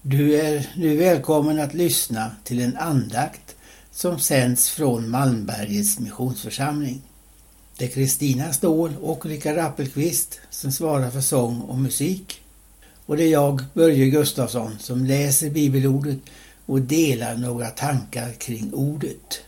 Du är nu välkommen att lyssna till en andakt som sänds från Malmbergets missionsförsamling. Det är Kristina Ståhl och Rickard Appelqvist som svarar för sång och musik. Och det är jag, Börje Gustafsson, som läser bibelordet och delar några tankar kring ordet.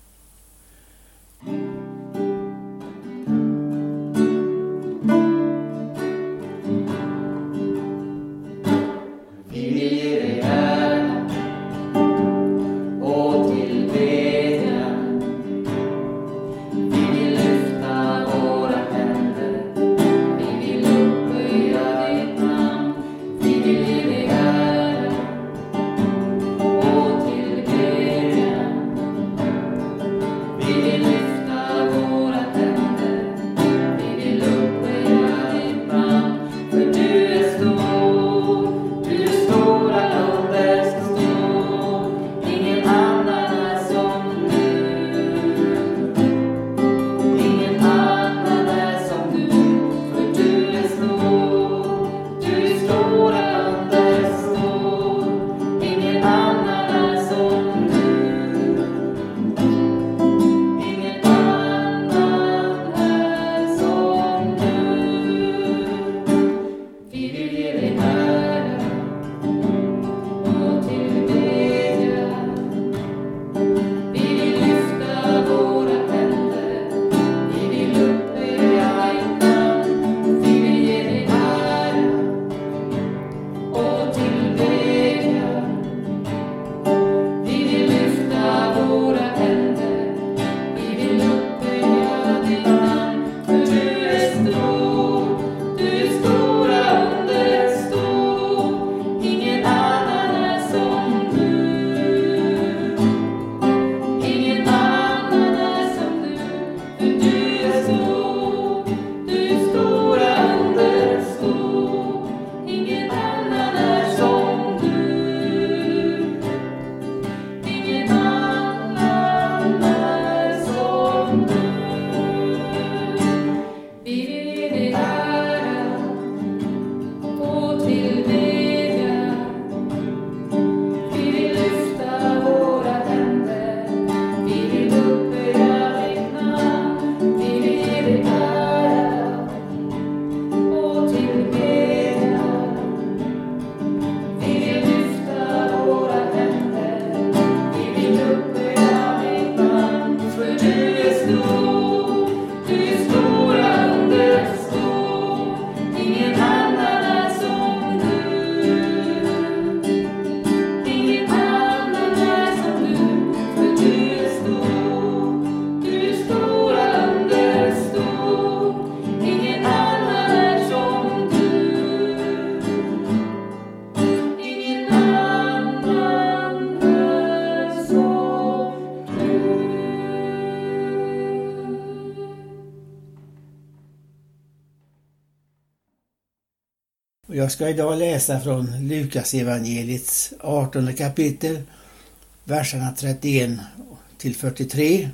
Jag ska idag läsa från Lukas evangeliets 18 kapitel, verserna 31 till 43.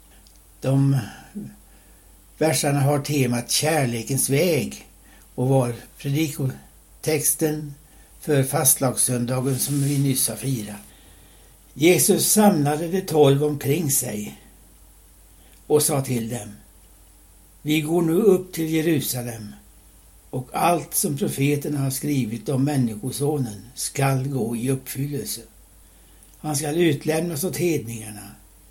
De verserna har temat kärlekens väg och var predikotexten för fastlagssöndagen som vi nyss har firat. Jesus samlade de 12 omkring sig och sa till dem: Vi går nu upp till Jerusalem, och allt som profeterna har skrivit om människosonen skall gå i uppfyllelse. Han skall utlämnas åt hedningarna.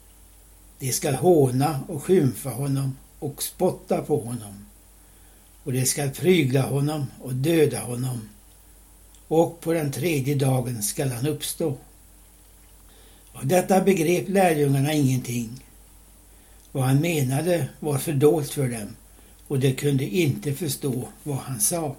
De skall håna och skymfa honom och spotta på honom. Och de skall prygla honom och döda honom. Och på den 3:e dagen skall han uppstå. Av detta begrep lärjungarna ingenting. Vad han menade var fördolt för dem, och de kunde inte förstå vad han sa.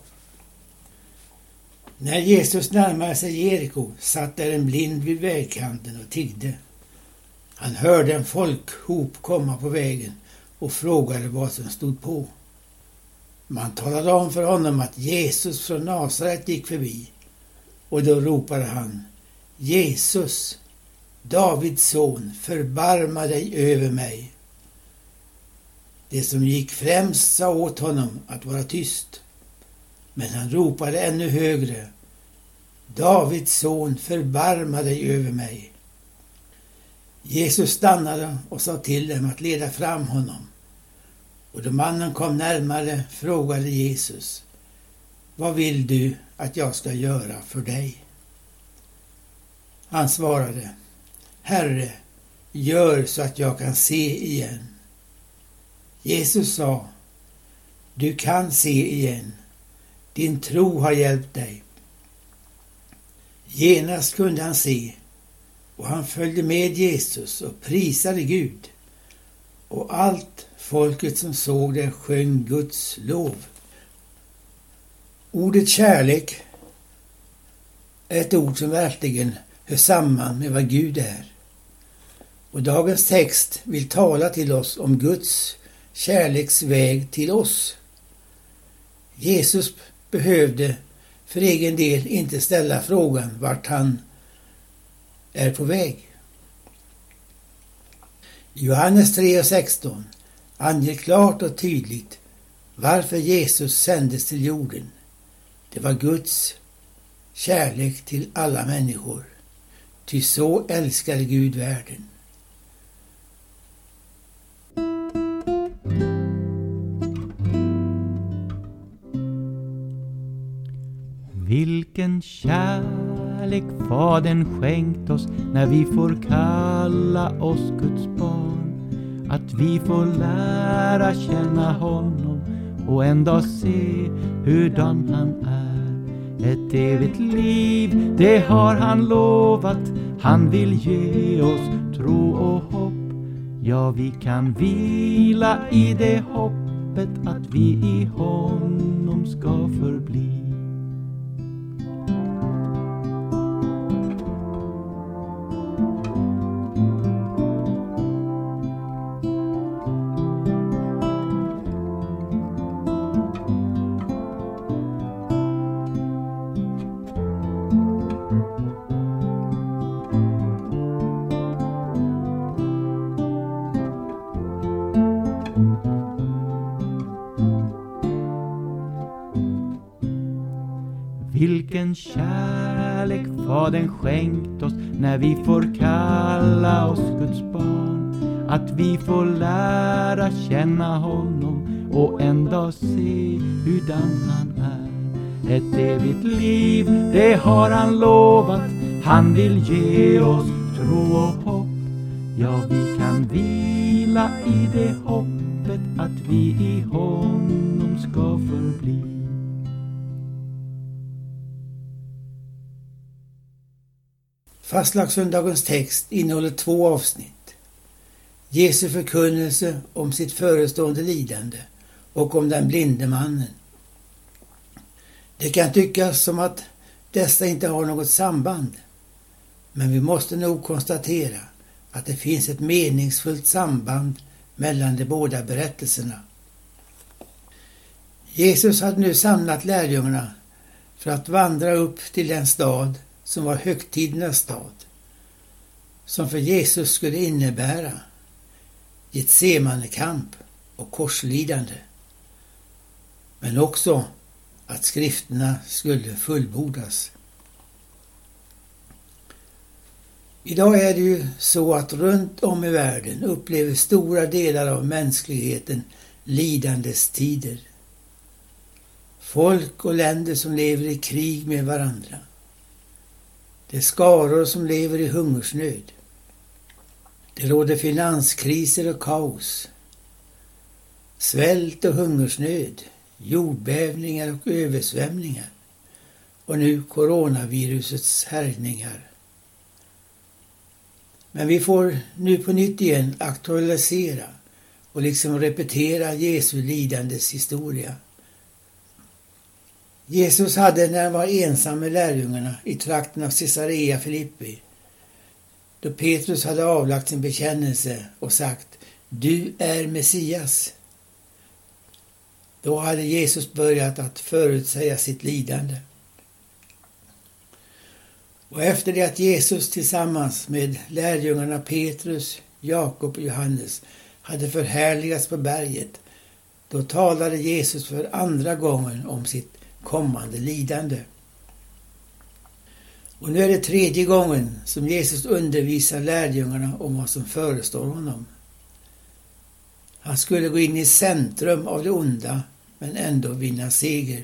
När Jesus närmade sig Jeriko satt där en blind vid vägkanten och tiggde. Han hörde en folkhop komma på vägen och frågade vad som stod på. Man talade om för honom att Jesus från Nasaret gick förbi, och då ropade han: Jesus, Davids son, förbarma dig över mig. Det som gick främst sa åt honom att vara tyst, men han ropade ännu högre: Davids son, förbarma dig över mig. Jesus stannade och sa till dem att leda fram honom. Och då mannen kom närmare frågade Jesus: vad vill du att jag ska göra för dig? Han svarade: Herre, gör så att jag kan se igen. Jesus sa: du kan se igen. Din tro har hjälpt dig. Genast kunde han se, och han följde med Jesus och prisade Gud. Och allt folket som såg det sjöng Guds lov. Ordet kärlek är ett ord som verkligen hör samman med vad Gud är. Och dagens text vill tala till oss om Guds kärleksväg till oss. Jesus behövde för egen del inte ställa frågan vart han är på väg. Johannes 3:16 anger klart och tydligt varför Jesus sändes till jorden. Det var Guds kärlek till alla människor. Ty så älskade Gud världen. Vilken kärlek Fadern skänkt oss när vi får kalla oss Guds barn. Att vi får lära känna honom och en dag se hurdan han är. Ett evigt liv, det har han lovat. Han vill ge oss tro och hopp. Ja, vi kan vila i det hoppet att vi i honom ska förbli. Vilken kärlek Fadern skänkt oss när vi får kalla oss Guds barn. Att vi får lära känna honom och en dag se hurdan han är. Ett evigt liv, det har han lovat. Han vill ge oss tro och hopp. Ja, vi kan vila i det hoppet att vi i honom ska förbli. Fastlagssöndagens text innehåller 2 avsnitt. Jesu förkunnelse om sitt förestående lidande och om den blinde mannen. Det kan tyckas som att dessa inte har något samband, men vi måste nog konstatera att det finns ett meningsfullt samband mellan de båda berättelserna. Jesus hade nu samlat lärjungarna för att vandra upp till den stad som var högtidernas stad, som för Jesus skulle innebära Getsemannekamp och korslidande, men också att skrifterna skulle fullbordas. Idag är det ju så att runt om i världen upplever stora delar av mänskligheten lidandes tider. Folk och länder som lever i krig med varandra. Det är skaror som lever i hungersnöd. Det råder finanskriser och kaos. Svält och hungersnöd, jordbävningar och översvämningar. Och nu coronavirusets härjningar. Men vi får nu på nytt igen aktualisera och liksom repetera Jesu lidandes historia. Jesus hade när han var ensam med lärjungarna i trakten av Caesarea Filippi, då Petrus hade avlagt sin bekännelse och sagt: du är Messias. Då hade Jesus börjat att förutsäga sitt lidande. Och efter det att Jesus tillsammans med lärjungarna Petrus, Jakob och Johannes hade förhärligats på berget, då talade Jesus för andra gången om sitt kommande lidande. Och nu är det 3:e gången som Jesus undervisar lärjungarna om vad som förestår honom. Han skulle gå in i centrum av det onda men ändå vinna seger.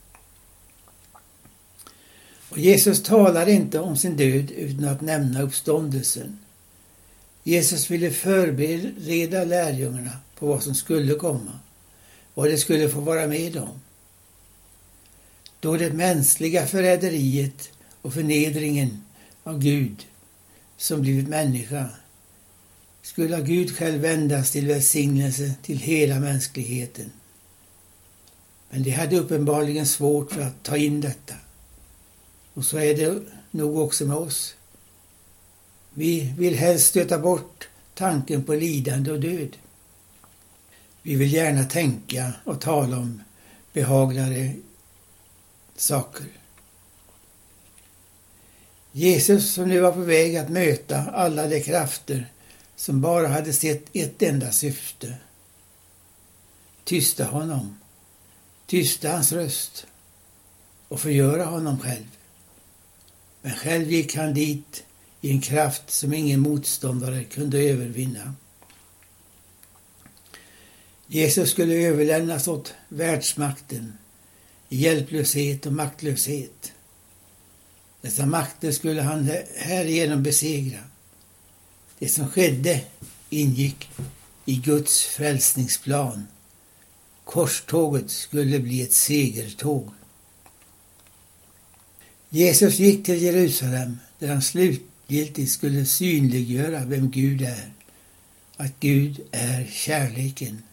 Och Jesus talar inte om sin död utan att nämna uppståndelsen. Jesus ville förbereda lärjungarna på vad som skulle komma, vad det skulle få vara med om. Då det mänskliga förräderiet och förnedringen av Gud som blivit människa skulle Gud själv vändas till välsignelse till hela mänskligheten. Men de hade uppenbarligen svårt för att ta in detta. Och så är det nog också med oss. Vi vill helst stöta bort tanken på lidande och död. Vi vill gärna tänka och tala om behagligare saker. Jesus, som nu var på väg att möta alla de krafter som bara hade sett ett enda syfte. Tysta honom, tysta hans röst och förgöra honom själv. Men själv gick han dit i en kraft som ingen motståndare kunde övervinna. Jesus skulle överlämnas åt världsmakten i hjälplöshet och maktlöshet. Dessa makter skulle han härigenom besegra. Det som skedde ingick i Guds frälsningsplan. Korståget skulle bli ett segertåg. Jesus gick till Jerusalem där han slutgiltigt skulle synliggöra vem Gud är. Att Gud är kärleken.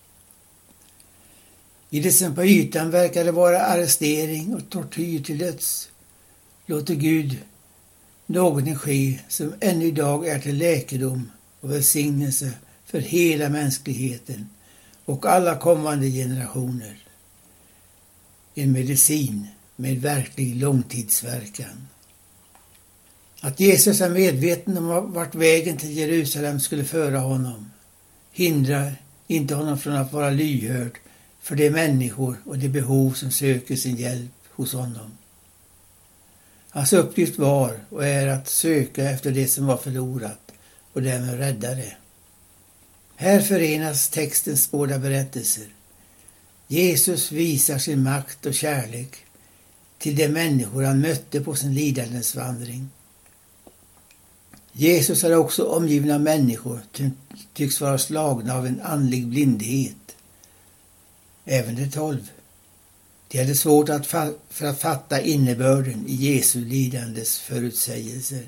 I det som på ytan verkade vara arrestering och tortyr till döds låter Gud någonting ske som ännu idag är till läkedom och välsignelse för hela mänskligheten och alla kommande generationer. En medicin med verklig långtidsverkan. Att Jesus är medveten om vart vägen till Jerusalem skulle föra honom hindrar inte honom från att vara lyhörd för de människor och de behov som söker sin hjälp hos honom. Hans uppgift var och är att söka efter det som var förlorat och därmed rädda det. Här förenas textens båda berättelser. Jesus visar sin makt och kärlek till de människor han mötte på sin lidandesvandring. Jesus är också omgiven av människor som tycks vara slagna av en andlig blindhet. Även de 12. De hade svårt för att fatta innebörden i Jesu lidandes förutsägelser.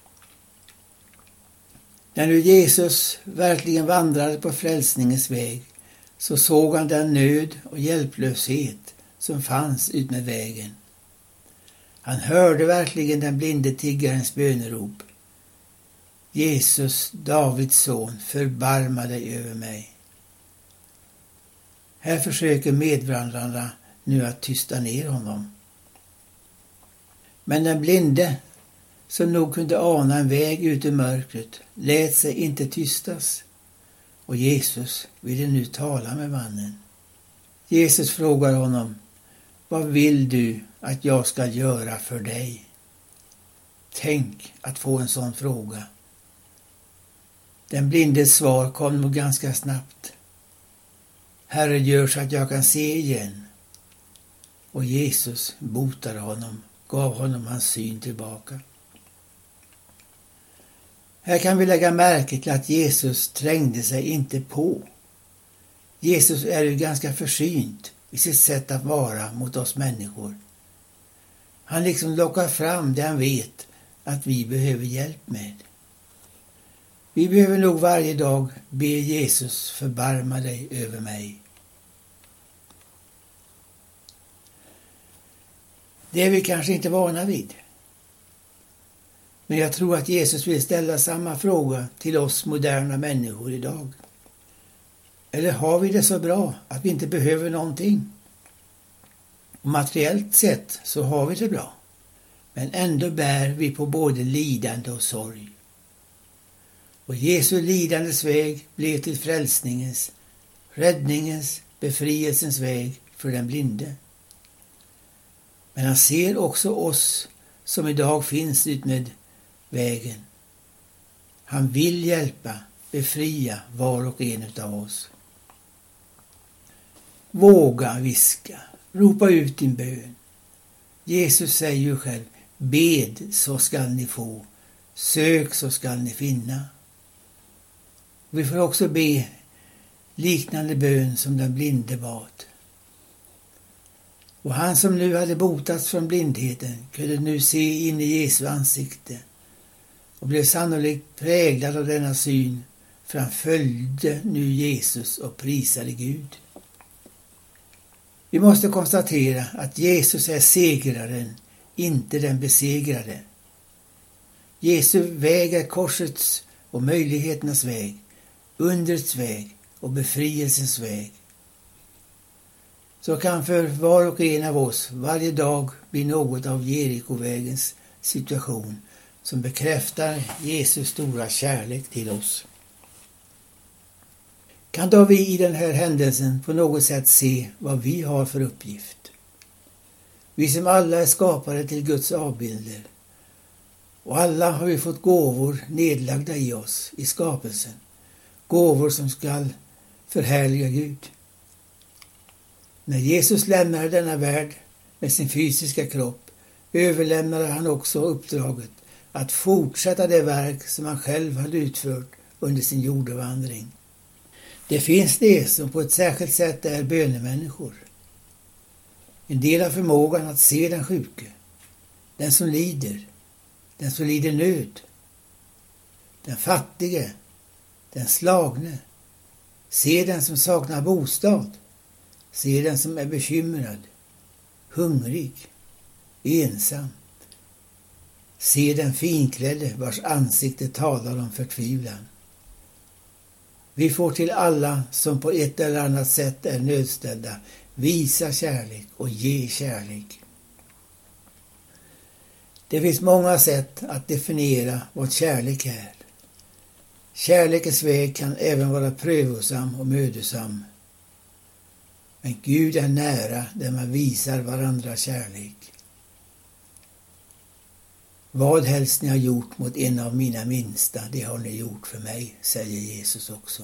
När nu Jesus verkligen vandrade på frälsningens väg så såg han den nöd och hjälplöshet som fanns utmed vägen. Han hörde verkligen den blinde tiggarens bönerop. Jesus, Davids son, förbarma dig över mig. Här försöker medvandrarna nu att tysta ner honom. Men den blinde, som nog kunde ana en väg ut i mörkret, lät sig inte tystas. Och Jesus ville nu tala med mannen. Jesus frågar honom: vad vill du att jag ska göra för dig? Tänk att få en sån fråga. Den blindes svar kom nog ganska snabbt. Herre, gör så att jag kan se igen. Och Jesus botade honom, gav honom hans syn tillbaka. Här kan vi lägga märke till att Jesus trängde sig inte på. Jesus är ju ganska försynt i sitt sätt att vara mot oss människor. Han liksom lockar fram det han vet att vi behöver hjälp med. Vi behöver nog varje dag be Jesus förbarma dig över mig. Det är vi kanske inte vana vid. Men jag tror att Jesus vill ställa samma fråga till oss moderna människor idag. Eller har vi det så bra att vi inte behöver någonting? Och materiellt sett så har vi det bra. Men ändå bär vi på både lidande och sorg. Och Jesu lidandes väg blev till frälsningens, räddningens, befrielsens väg för den blinde. Men han ser också oss som idag finns ut med vägen. Han vill hjälpa, befria var och en utav oss. Våga viska, ropa ut din bön. Jesus säger ju själv, bed så skall ni få, sök så skall ni finna. Vi får också be liknande bön som den blinde bad. Och han som nu hade botats från blindheten kunde nu se in i Jesu ansikte och blev sannolikt präglad av denna syn, för han följde nu Jesus och prisade Gud. Vi måste konstatera att Jesus är segraren, inte den besegrade. Jesu väg är korsets och möjligheternas väg, undrets väg och befrielsens väg. Så kan för var och en av oss varje dag bli något av Jerikovägens situation som bekräftar Jesus stora kärlek till oss. Kan då vi i den här händelsen på något sätt se vad vi har för uppgift? Vi som alla är skapade till Guds avbilder, och alla har vi fått gåvor nedlagda i oss i skapelsen, gåvor som skall förhärliga Gud. När Jesus lämnade denna värld med sin fysiska kropp överlämnade han också uppdraget att fortsätta det verk som han själv hade utfört under sin jordevandring. Det finns det som på ett särskilt sätt är bönemänniskor. En del har förmågan att se den sjuke, den som lider nöd, den fattige, den slagne, se den som saknar bostad, se den som är bekymrad, hungrig, ensam, se den finklädde vars ansikte talar om förtvivlan. Vi får till alla som på ett eller annat sätt är nödställda visa kärlek och ge kärlek. Det finns många sätt att definiera vad kärlek är. Kärlekens väg kan även vara prövosam och mödosam. Men Gud är nära där man visar varandra kärlek. Vad helst ni har gjort mot en av mina minsta, det har ni gjort för mig, säger Jesus också.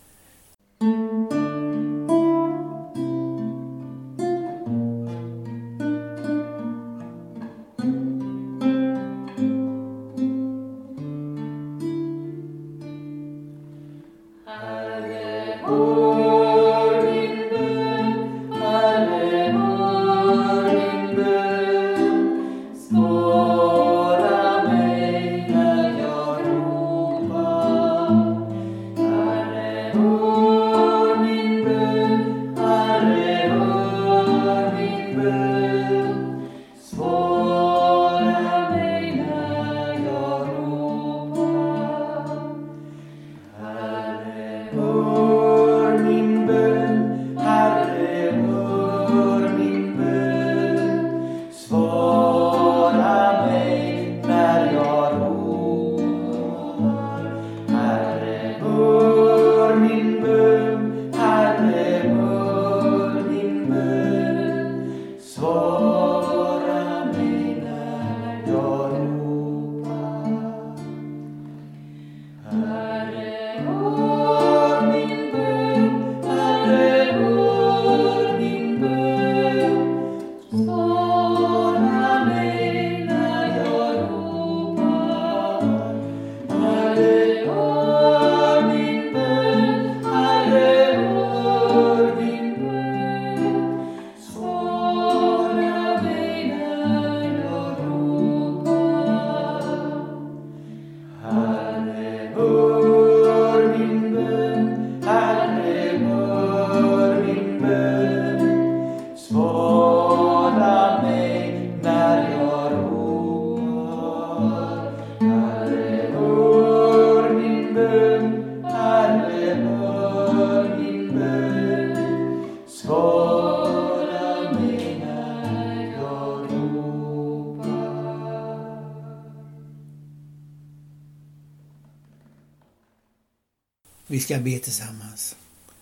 Vi ska be tillsammans.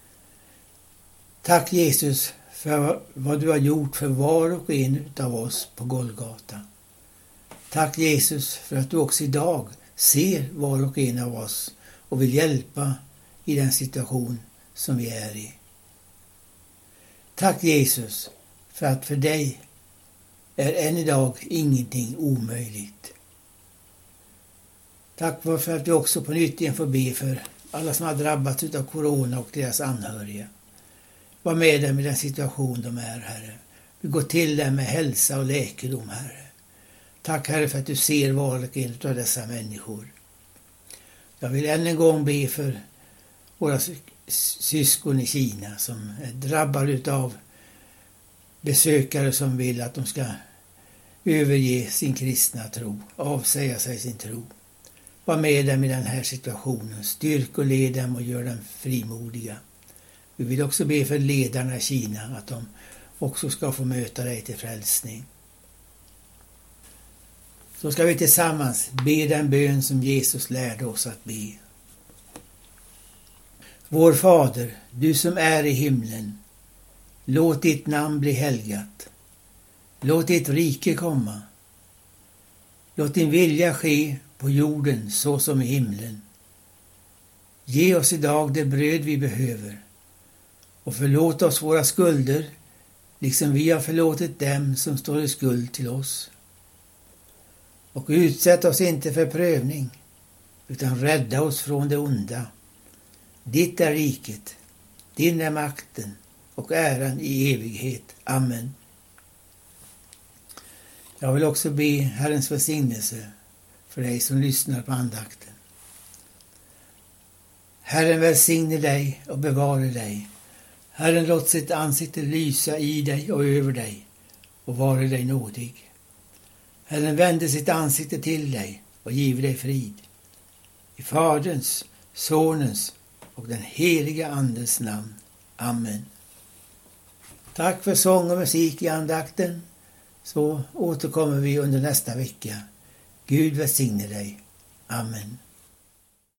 Tack Jesus för vad du har gjort för var och en av oss på Golgata. Tack Jesus för att du också idag ser var och en av oss och vill hjälpa i den situation som vi är i. Tack Jesus för att för dig är än idag ingenting omöjligt. Tack för att vi också på nytt igen får be för alla som har drabbats av corona och deras anhöriga. Var med dem i den situation de är, Herre. Vi går till dem med hälsa och läkedom, Herre. Tack Herre för att du ser var och en av dessa människor. Jag vill än en gång be för våra syskon i Kina som är drabbade av besökare som vill att de ska överge sin kristna tro, avsäga sig sin tro. Var med dem i den här situationen, styrk och led dem och gör dem frimodiga. Vi vill också be för ledarna i Kina att de också ska få möta dig till frälsning. Så ska vi tillsammans be den bön som Jesus lärde oss att be. Vår Fader, du som är i himlen, låt ditt namn bli helgat. Låt ditt rike komma. Låt din vilja ske på jorden så som i himlen. Ge oss idag det bröd vi behöver och förlåt oss våra skulder liksom vi har förlåtit dem som står i skuld till oss. Och utsätt oss inte för prövning utan rädda oss från det onda. Ditt är riket, din är makten och äran i evighet. Amen. Jag vill också be Herrens välsignelse för dig som lyssnar på andakten. Herren välsigne dig och bevare dig. Herren låt sitt ansikte lysa i dig och över dig och vare dig nådig. Herren vände sitt ansikte till dig och giver dig frid. I Faderns, Sonens och den heliga Andens namn. Amen. Tack för sång och musik i andakten. Så återkommer vi under nästa vecka. Gud välsigne dig. Amen.